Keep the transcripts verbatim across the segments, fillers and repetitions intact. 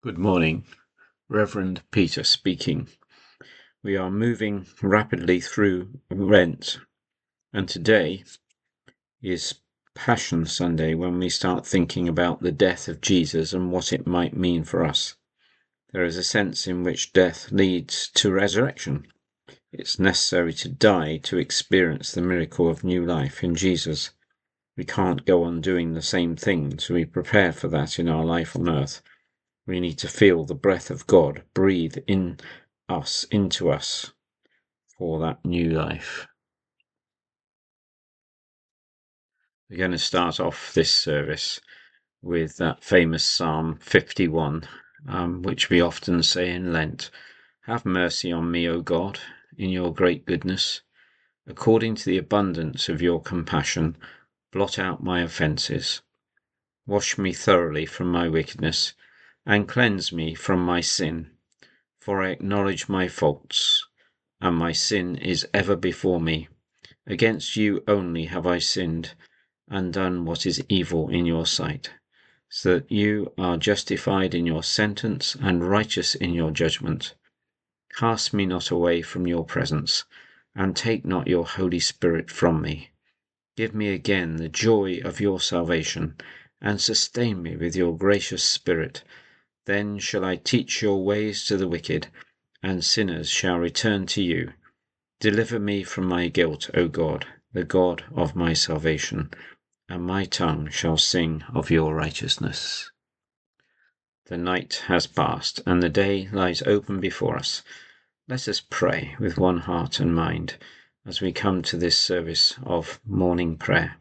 Good morning, Reverend Peter speaking. We are moving rapidly through Lent, and today is Passion Sunday when we start thinking about the death of Jesus and what it might mean for us. There is a sense in which death leads to resurrection. It's necessary to die to experience the miracle of new life in Jesus. We can't go on doing the same things. We prepare for that in our life on earth. We need to feel the breath of God breathe in us, into us, for that new life. We're going to start off this service with that famous Psalm fifty-one, um, which we often say in Lent. Have mercy on me, O God, in your great goodness. According to the abundance of your compassion, blot out my offences. Wash me thoroughly from my wickedness, and cleanse me from my sin. For I acknowledge my faults, and my sin is ever before me. Against you only have I sinned, and done what is evil in your sight, so that you are justified in your sentence and righteous in your judgment. Cast me not away from your presence, and take not your Holy Spirit from me. Give me again the joy of your salvation, and sustain me with your gracious Spirit. Then shall I teach your ways to the wicked, and sinners shall return to you. Deliver me from my guilt, O God, the God of my salvation, and my tongue shall sing of your righteousness. The night has passed, and the day lies open before us. Let us pray with one heart and mind as we come to this service of morning prayer.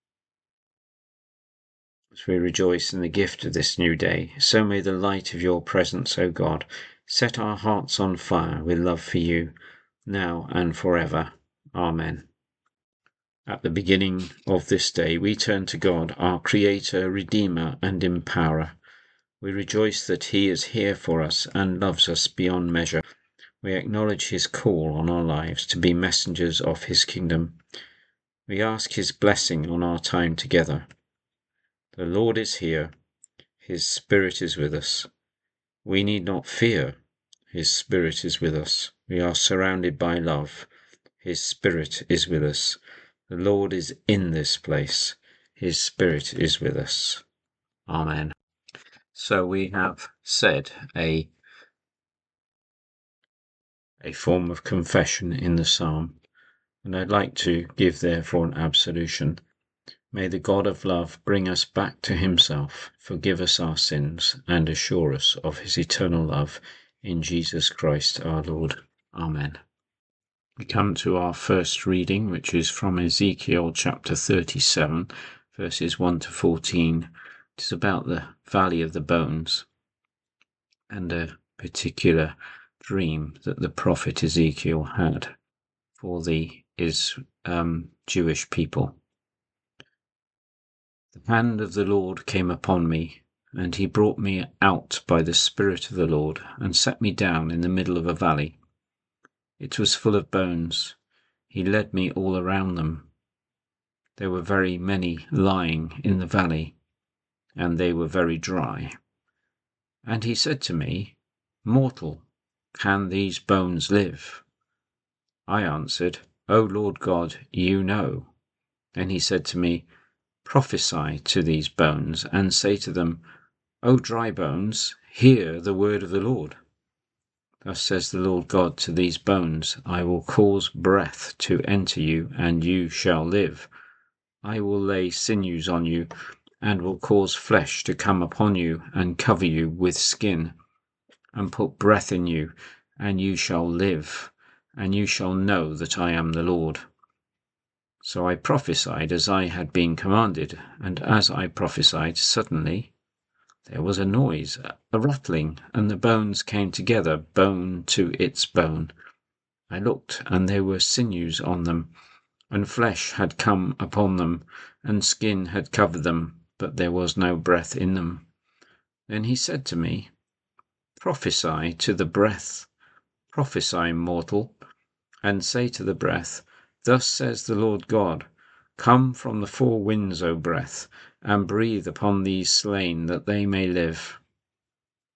As we rejoice in the gift of this new day, so may the light of your presence, O God, set our hearts on fire with love for you, now and forever. Amen. At the beginning of this day, we turn to God, our Creator, Redeemer, and Empowerer. We rejoice that He is here for us and loves us beyond measure. We acknowledge His call on our lives to be messengers of His kingdom. We ask His blessing on our time together. The Lord is here. His Spirit is with us. We need not fear. His Spirit is with us. We are surrounded by love. His Spirit is with us. The Lord is in this place. His Spirit is with us. Amen. So we have said a, a form of confession in the psalm, and I'd like to give therefore an absolution. May the God of love bring us back to Himself, forgive us our sins, and assure us of His eternal love in Jesus Christ our Lord. Amen. We come to our first reading, which is from Ezekiel chapter thirty-seven, verses one to fourteen. It is about the Valley of the Bones and a particular dream that the prophet Ezekiel had for the is um, Jewish people. The hand of the Lord came upon me, and he brought me out by the Spirit of the Lord, and set me down in the middle of a valley. It was full of bones. He led me all around them. There were very many lying in the valley, and they were very dry. And he said to me, Mortal, can these bones live? I answered, O Lord God, you know. Then he said to me, Prophesy to these bones, and say to them, O dry bones, hear the word of the Lord. Thus says the Lord God to these bones, I will cause breath to enter you, and you shall live. I will lay sinews on you, and will cause flesh to come upon you, and cover you with skin, and put breath in you, and you shall live, and you shall know that I am the Lord. So I prophesied as I had been commanded, and as I prophesied, suddenly there was a noise, a rattling, and the bones came together, bone to its bone. I looked, and there were sinews on them, and flesh had come upon them, and skin had covered them, but there was no breath in them. Then he said to me, Prophesy to the breath, prophesy, mortal, and say to the breath, Thus says the Lord God, Come from the four winds, O breath, and breathe upon these slain, that they may live.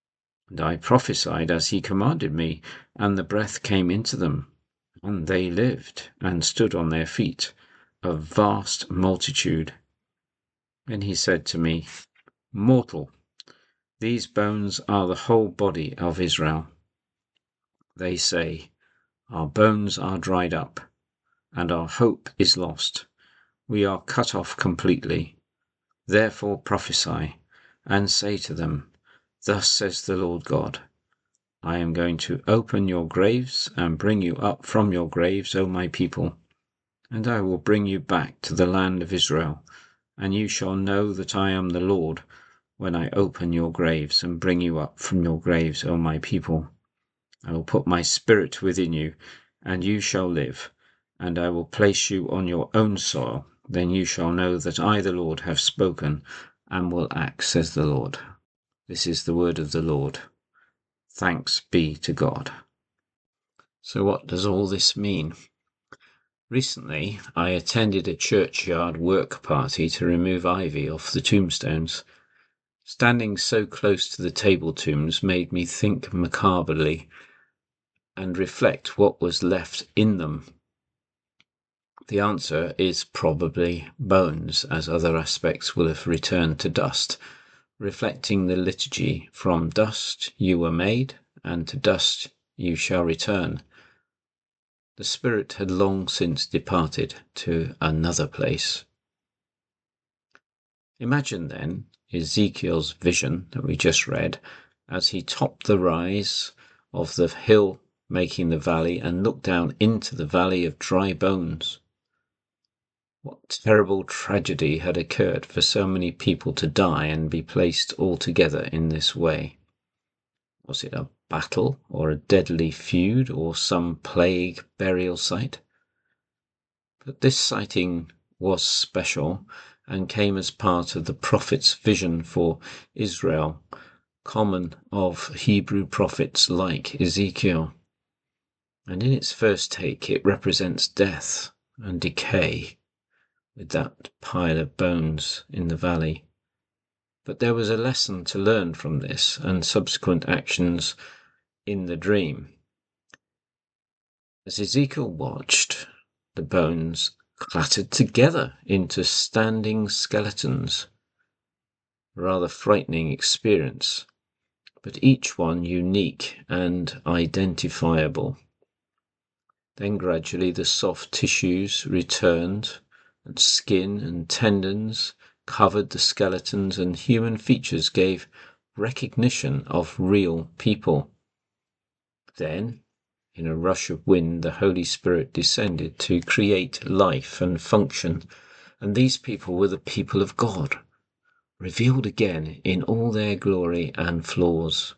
And I prophesied as he commanded me, and the breath came into them, and they lived, and stood on their feet, a vast multitude. And he said to me, Mortal, these bones are the whole body of Israel. They say, Our bones are dried up, and our hope is lost. We are cut off completely. Therefore prophesy, and say to them, Thus says the Lord God, I am going to open your graves and bring you up from your graves, O my people, and I will bring you back to the land of Israel, and you shall know that I am the Lord when I open your graves and bring you up from your graves, O my people. I will put my spirit within you, and you shall live, and I will place you on your own soil. Then you shall know that I, the Lord, have spoken and will act, says the Lord. This is the word of the Lord. Thanks be to God. So what does all this mean? Recently, I attended a churchyard work party to remove ivy off the tombstones. Standing so close to the table tombs made me think macabrely and reflect what was left in them. The answer is probably bones, as other aspects will have returned to dust, reflecting the liturgy, from dust you were made, and to dust you shall return. The spirit had long since departed to another place. Imagine then Ezekiel's vision that we just read, as he topped the rise of the hill making the valley and looked down into the valley of dry bones. What terrible tragedy had occurred for so many people to die and be placed all together in this way? Was it a battle or a deadly feud or some plague burial site? But this sighting was special and came as part of the prophet's vision for Israel, common of Hebrew prophets like Ezekiel. And in its first take it represents death and decay, with that pile of bones in the valley. But there was a lesson to learn from this and subsequent actions in the dream. As Ezekiel watched, the bones clattered together into standing skeletons. A rather frightening experience, but each one unique and identifiable. Then gradually the soft tissues returned, and skin and tendons covered the skeletons, and human features gave recognition of real people. Then, in a rush of wind, the Holy Spirit descended to create life and function, and these people were the people of God, revealed again in all their glory and flaws.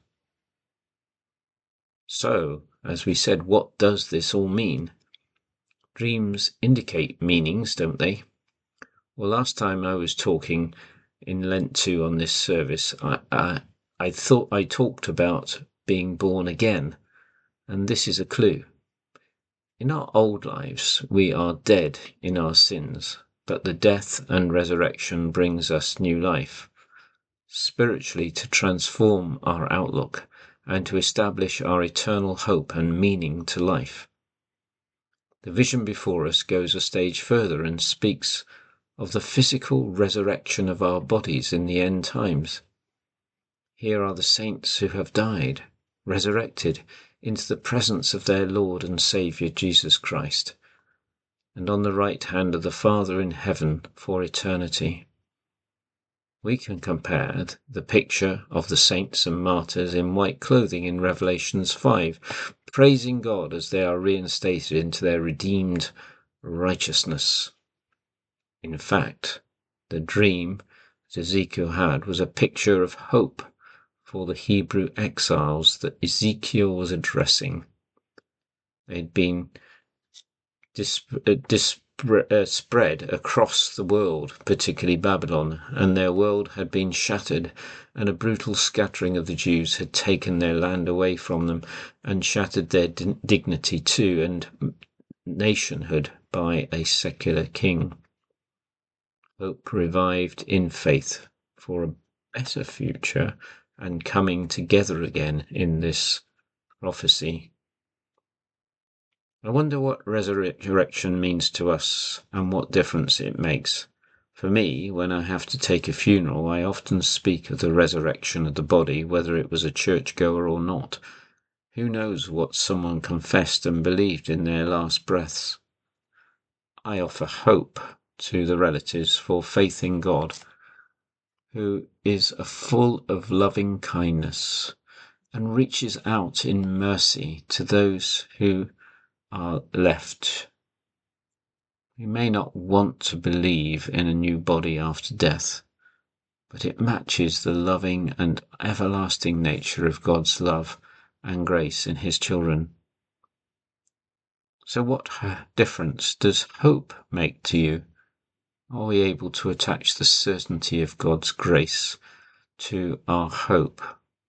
So, as we said, what does this all mean? Dreams indicate meanings, don't they? Well, last time I was talking in Lent two on this service, I, I, I thought I talked about being born again, and this is a clue. In our old lives, we are dead in our sins, but the death and resurrection brings us new life, spiritually to transform our outlook and to establish our eternal hope and meaning to life. The vision before us goes a stage further and speaks of the physical resurrection of our bodies in the end times. Here are the saints who have died, resurrected into the presence of their Lord and Saviour Jesus Christ, and on the right hand of the Father in heaven for eternity. We can compare the picture of the saints and martyrs in white clothing in Revelations five, praising God as they are reinstated into their redeemed righteousness. In fact, the dream that Ezekiel had was a picture of hope for the Hebrew exiles that Ezekiel was addressing. They'd been dis- uh, dis- uh, spread across the world, particularly Babylon, and their world had been shattered, and a brutal scattering of the Jews had taken their land away from them and shattered their d- dignity too, and nationhood by a secular king. Hope revived in faith for a better future and coming together again in this prophecy. I wonder what resurrection means to us and what difference it makes. For me, when I have to take a funeral, I often speak of the resurrection of the body, whether it was a churchgoer or not. Who knows what someone confessed and believed in their last breaths? I offer hope to the relatives for faith in God, who is full of loving kindness and reaches out in mercy to those who are left. We may not want to believe in a new body after death, but it matches the loving and everlasting nature of God's love and grace in his children. So what difference does hope make to you? Are we able to attach the certainty of God's grace to our hope?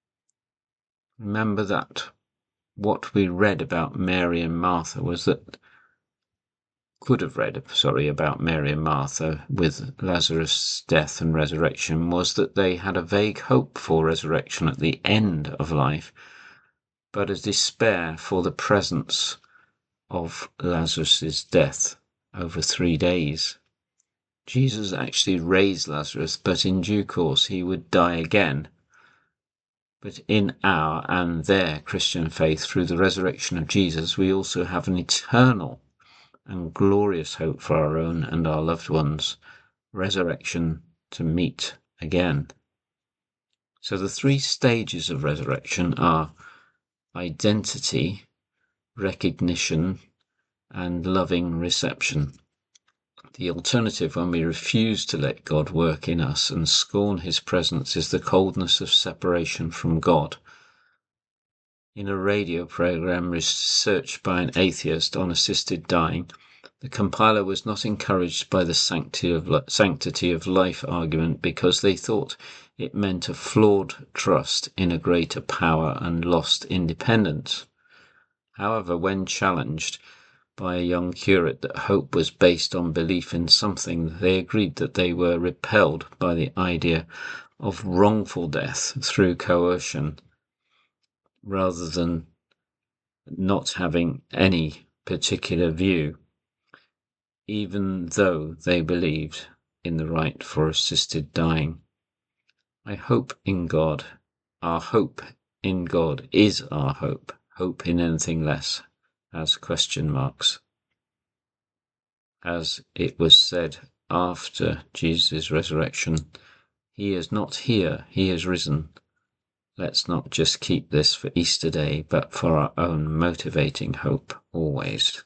Remember that what we read about Mary and Martha was that could have read, sorry, about Mary and Martha with Lazarus' death and resurrection was that they had a vague hope for resurrection at the end of life, but a despair for the presence of Lazarus' death over three days. Jesus actually raised Lazarus, but in due course he would die again. But in our and their Christian faith, through the resurrection of Jesus, we also have an eternal and glorious hope for our own and our loved ones, resurrection to meet again. So the three stages of resurrection are identity, recognition, and loving reception. The alternative, when we refuse to let God work in us and scorn his presence, is the coldness of separation from God. In a radio program researched by an atheist on assisted dying, the compiler was not encouraged by the sanctity of, sanctity of life argument because they thought it meant a flawed trust in a greater power and lost independence. However, when challenged by a young curate that hope was based on belief in something, they agreed that they were repelled by the idea of wrongful death through coercion, rather than not having any particular view, even though they believed in the right for assisted dying. I hope in God. Our hope in God is our hope. Hope in anything less has question marks. As it was said after Jesus' resurrection, he is not here, he is risen. Let's not just keep this for Easter Day, but for our own motivating hope always.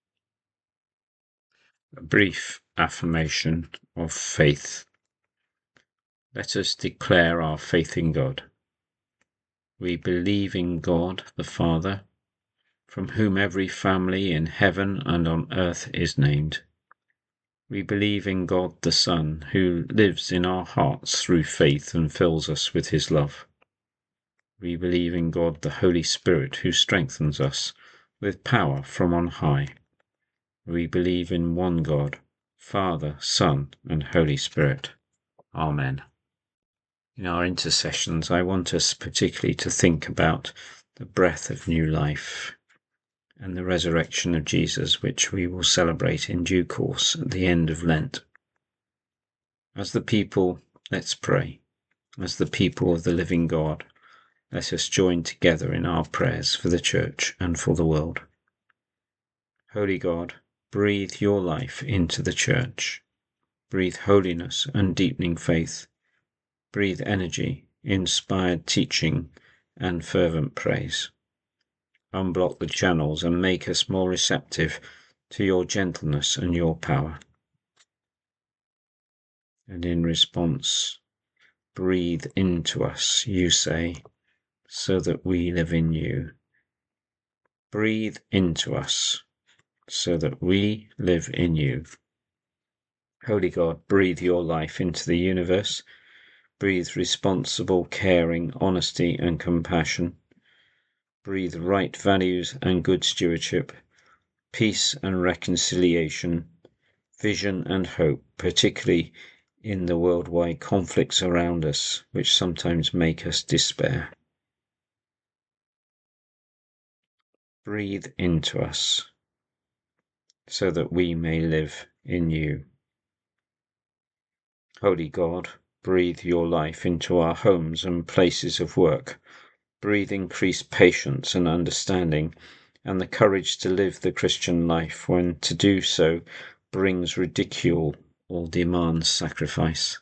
A brief affirmation of faith. Let us declare our faith in God. We believe in God the Father, from whom every family in heaven and on earth is named. We believe in God the Son, who lives in our hearts through faith and fills us with his love. We believe in God the Holy Spirit, who strengthens us with power from on high. We believe in one God, Father, Son, and Holy Spirit. Amen. In our intercessions, I want us particularly to think about the breath of new life and the resurrection of Jesus, which we will celebrate in due course at the end of Lent. As the people, let's pray. As the people of the living God, let us join together in our prayers for the Church and for the world. Holy God, breathe your life into the Church. Breathe holiness and deepening faith. Breathe energy, inspired teaching, and fervent praise. Unblock the channels and make us more receptive to your gentleness and your power. And in response, breathe into us, you say, so that we live in you. Breathe into us, so that we live in you. Holy God, breathe your life into the universe. Breathe responsible, caring, honesty, and compassion. Breathe right values and good stewardship, peace and reconciliation, vision and hope, particularly in the worldwide conflicts around us, which sometimes make us despair. Breathe into us so that we may live in you. Holy God, breathe your life into our homes and places of work. Breathe increased patience and understanding, and the courage to live the Christian life when to do so brings ridicule or demands sacrifice.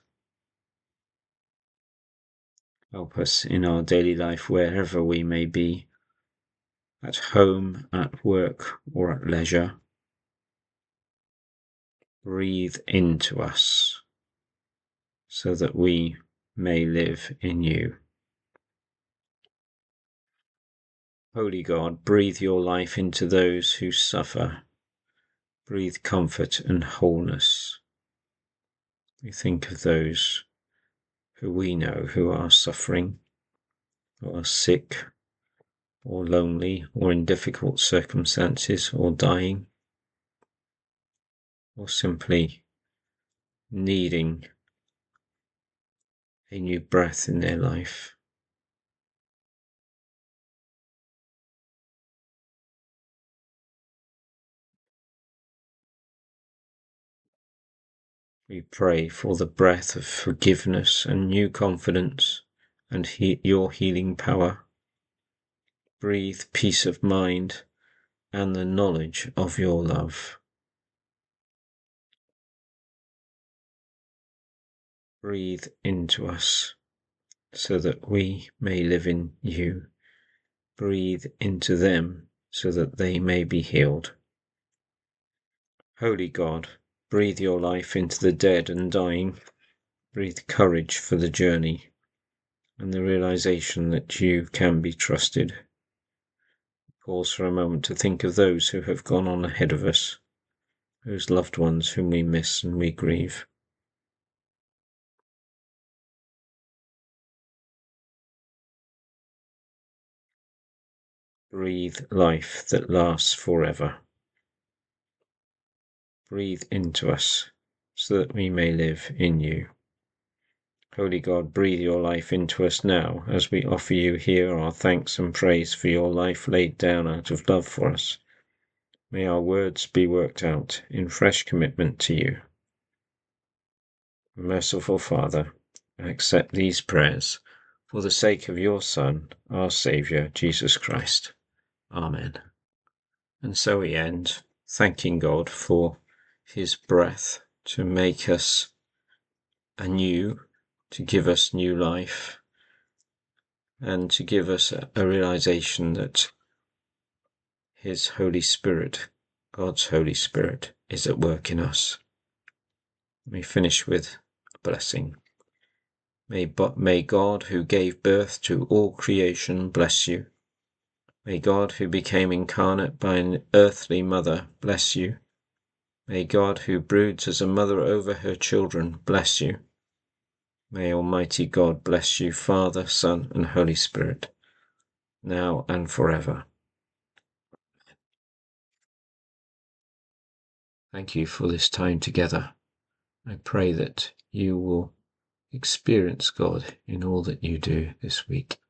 Help us in our daily life wherever we may be, at home, at work, or at leisure. Breathe into us so that we may live in you. Holy God, breathe your life into those who suffer. Breathe comfort and wholeness. We think of those who we know who are suffering, who are sick, or lonely, or in difficult circumstances, or dying, or simply needing a new breath in their life. We pray for the breath of forgiveness and new confidence and he- your healing power. Breathe peace of mind and the knowledge of your love. Breathe into us so that we may live in you. Breathe into them so that they may be healed. Holy God, breathe your life into the dead and dying. Breathe courage for the journey and the realization that you can be trusted. Pause for a moment to think of those who have gone on ahead of us, those loved ones whom we miss and we grieve. Breathe life that lasts forever. Breathe into us so that we may live in you. Holy God, breathe your life into us now as we offer you here our thanks and praise for your life laid down out of love for us. May our words be worked out in fresh commitment to you. Merciful Father, accept these prayers for the sake of your Son, our Saviour, Jesus Christ. Amen. And so we end, thanking God for his breath to make us anew, to give us new life, and to give us a, a realization that his Holy Spirit, God's Holy Spirit, is at work in us. We finish with a blessing. May, may God, who gave birth to all creation, bless you. May God, who became incarnate by an earthly mother, bless you. May God, who broods as a mother over her children, bless you. May Almighty God bless you, Father, Son, and Holy Spirit, now and forever. Thank you for this time together. I pray that you will experience God in all that you do this week.